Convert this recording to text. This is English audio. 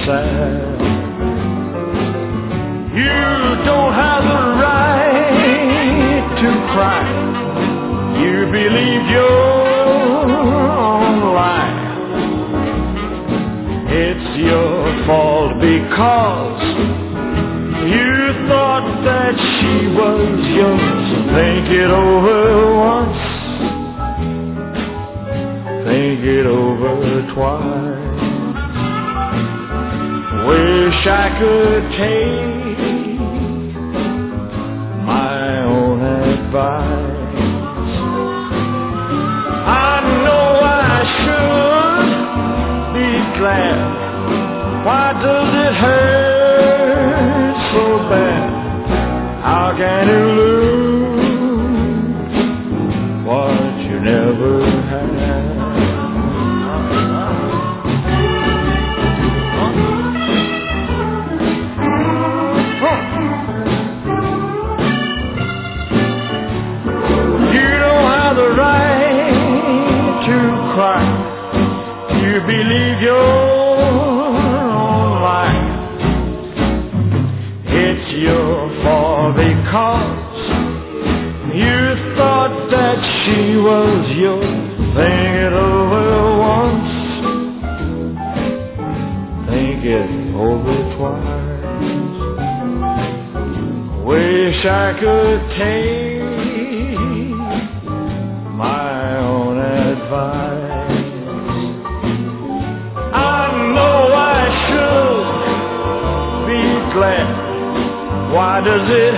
sad. You don't have the right to cry. You believe your own lie. It's your fault because you thought that she was yours. Think it over once. Think it over twice. Wish I could take my own advice. I know I should be glad. Why does it hurt so bad? How can you lose what you never had? You don't have the right to cry. You believe your own lie. It's your fault because you thought that she was yours. Think it over once. Think it over twice. Wish I could take my own advice. I know I should be glad. Why does it